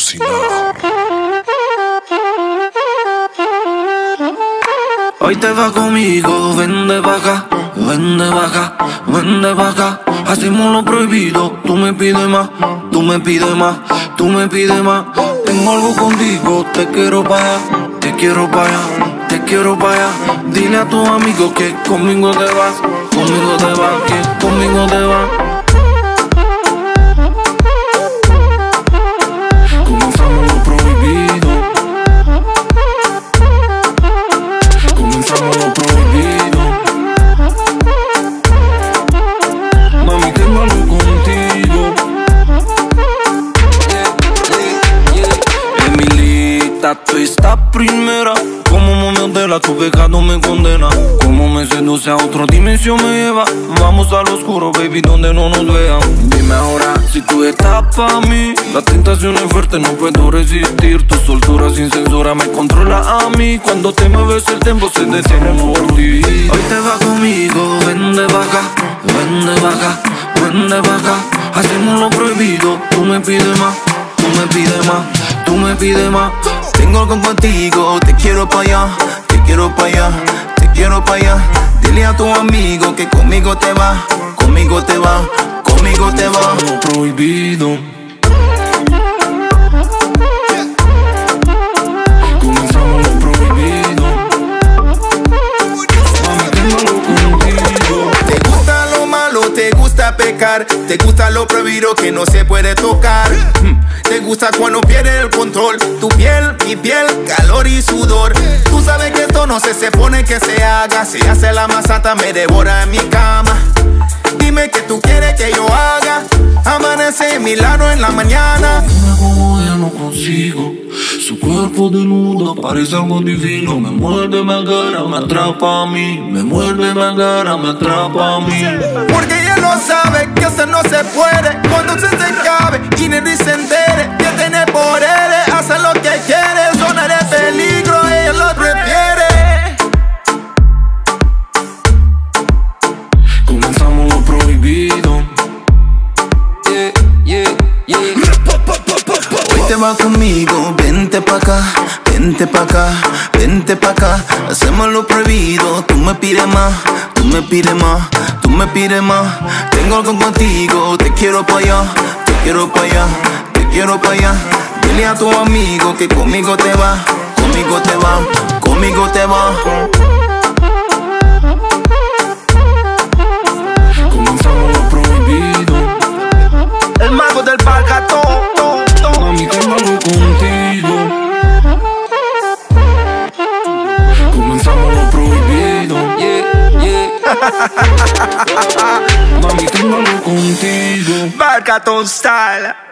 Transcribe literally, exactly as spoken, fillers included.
alucinado. Hoy te vas conmigo, vende pa' acá, vende pa' acá, vende pa' acá. Hacemos lo prohibido, tú me pides más, tú me pides más, tú me pides más. Tengo algo contigo, te quiero pa' allá, te quiero pa' allá, te quiero pa' allá. Dile a tus amigos que conmigo te vas, conmigo te vas, que conmigo te vas. Comenzamos lo prohibido, comenzamos lo prohibido. Mami, tengo algo contigo. Yeah, yeah, yeah. Emilita, tú estás primera. Como momio de la tu pecado me condena. Como me seduce a otra dimensión me lleva. Vamos al oscuro, baby, donde no nos vean. Dime ahora si tú estás pa' mí. La tentación es fuerte, no puedo resistir. Tu soltura sin censura me controla a mí. Cuando te mueves el tiempo se detiene por ti. Hoy te vas conmigo, vende pa' acá, vende pa' acá, vende pa' acá. Hacemos lo prohibido, tú me pides más, tú me pides más, tú me pides más. Tengo algo contigo, te quiero pa' allá, te quiero pa' allá, te quiero pa' allá. Dile a tu amigo que conmigo te va, conmigo te va, conmigo te va. Lo prohibido. Comenzamos lo prohibido. Mami, tengo algo contigo. Te gusta lo malo, te gusta pecar, te gusta lo prohibido que no se puede tocar. Te gusta cuando pierdes el control, tu piel, mi piel, calor y sudor. Tú sabes que esto no se, se pone que se haga. Si hace la masata me devora en mi cama. Dime que tú quieres que yo haga. Amanece en mi lado en la mañana. Dime como ella no consigo. Su cuerpo desnudo parece algo divino. Me muerde, me agarra, me atrapa a mí. Me muerde, me agarra, me atrapa a mí. Porque ella no sabe que eso no se puede. Cuando se te cabe y nadie se entere que tiene poderes, hace lo que quiere. Zona de peligro, ella lo prefiere. Comenzamos lo prohibido. Yeah, yeah, yeah. Hoy te vas conmigo, vente pa' acá, vente pa' acá, vente pa' acá. Hacemos lo prohibido, tú me pides más, tú me pides más, tú me pides más. Tengo algo contigo, te quiero pa' allá, te quiero pa' allá, te quiero pa' allá. Dile a tu amigo que conmigo te va, conmigo te va, conmigo te va. Comenzamos lo prohibido. El mago del Balcatón. Mami, tengo algo contigo. Comenzamos lo prohibido. Yeah, yeah. Mami, tengo algo contigo. Balcatón Style.